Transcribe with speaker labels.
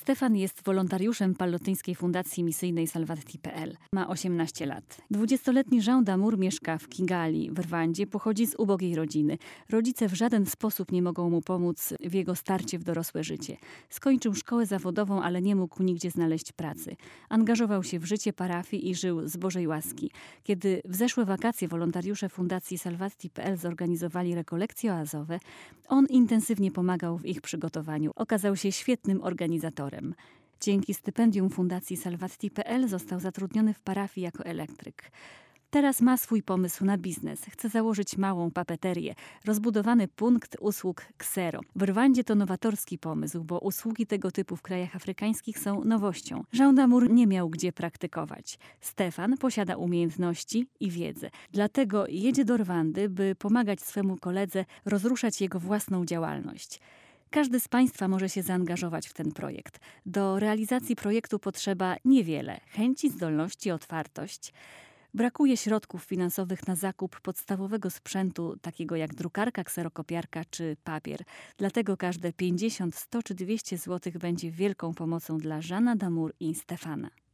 Speaker 1: Stefan jest wolontariuszem Pallotyńskiej Fundacji Misyjnej Salvati.pl. Ma 18 lat. 20-letni Jean d'Amour mieszka w Kigali, w Rwandzie, pochodzi z ubogiej rodziny. Rodzice w żaden sposób nie mogą mu pomóc w jego starcie w dorosłe życie. Skończył szkołę zawodową, ale nie mógł nigdzie znaleźć pracy. Angażował się w życie parafii i żył z Bożej łaski. Kiedy w zeszłe wakacje wolontariusze Fundacji Salvati.pl zorganizowali rekolekcje oazowe, on intensywnie pomagał w ich przygotowaniu. Okazał się świetnym organizatorem. Dzięki stypendium Fundacji Salvati.pl został zatrudniony w parafii jako elektryk. Teraz ma swój pomysł na biznes. Chce założyć małą papeterię, rozbudowany punkt usług Ksero. W Rwandzie to nowatorski pomysł, bo usługi tego typu w krajach afrykańskich są nowością. Jean d'Amour nie miał gdzie praktykować. Stefan posiada umiejętności i wiedzę. Dlatego jedzie do Rwandy, by pomagać swemu koledze rozruszać jego własną działalność. Każdy z Państwa może się zaangażować w ten projekt. Do realizacji projektu potrzeba niewiele: chęci, zdolności, otwartość. Brakuje środków finansowych na zakup podstawowego sprzętu, takiego jak drukarka, kserokopiarka czy papier. Dlatego każde 50, 100 czy 200 zł będzie wielką pomocą dla Jeana d'Amour i Stefana.